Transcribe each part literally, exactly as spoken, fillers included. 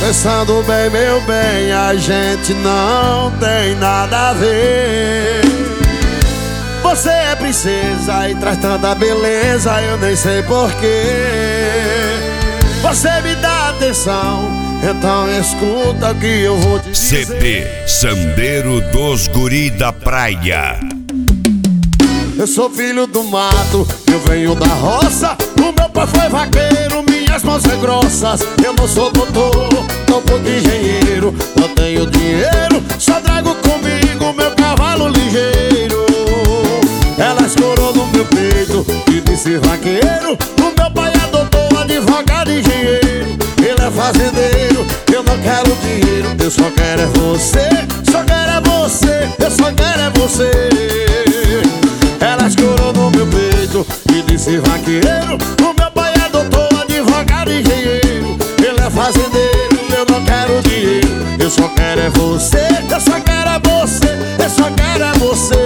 Pensando bem, meu bem, a gente não tem nada a ver. Você é princesa e traz tanta beleza, eu nem sei porquê. Você me dá atenção, então escuta o que eu vou te dizer. C D Sandeiro dos Guri da Praia. Eu sou filho do mato, eu venho da roça. O meu pai foi vaqueiro, minhas mãos são grossas. Eu não sou doutor, tampouco engenheiro. Não tenho dinheiro, só trago comigo meu cavalo ligeiro. Ela escorou no meu peito e disse vaqueiro. O meu pai é doutor, advogado, engenheiro. Ele é fazendeiro, eu não quero dinheiro. Eu só quero é você, só quero é você. Eu só quero é você. Ela escorou no meu peito e disse vaqueiro. O meu pai é doutor, advogado, engenheiro. Ele é fazendeiro, eu não quero dinheiro. Eu só quero é você, eu só quero é você. Eu só quero é você.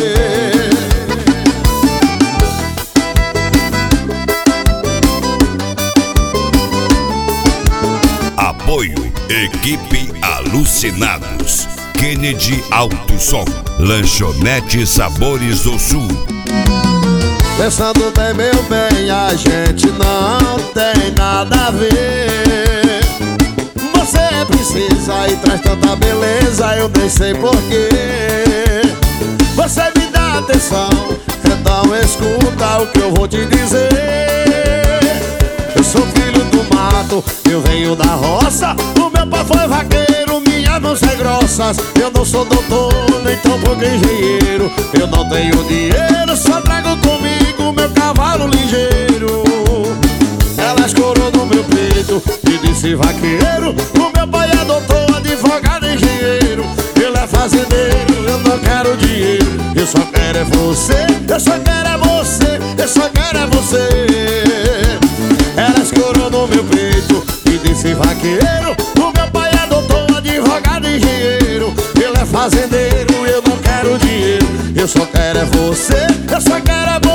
Apoio Equipe Alucinados, Kennedy Alto Som, Lanchonete Sabores do Sul. Pensando bem, meu bem, a gente não tem nada a ver. Você é princesa e traz tanta beleza, eu nem sei porquê. Você me dá atenção, então escuta o que eu vou te dizer. Eu sou filho do mato, eu venho da roça. O meu pai foi vaqueiro, minhas mãos são grossas. Eu não sou doutor, nem tampouco engenheiro. Eu não tenho dinheiro, só trago comigo meu cavalo ligeiro. Ela escorou no meu peito e disse vaqueiro. O meu pai é doutor, advogado, engenheiro. Ele é fazendeiro, eu não quero dinheiro. Eu só quero é você, eu só quero é você. Eu só quero é você. Ela escorou no meu peito e disse vaqueiro. O meu pai é doutor, advogado, engenheiro. Ele é fazendeiro, eu não quero dinheiro. Eu só quero é você, eu só quero é você.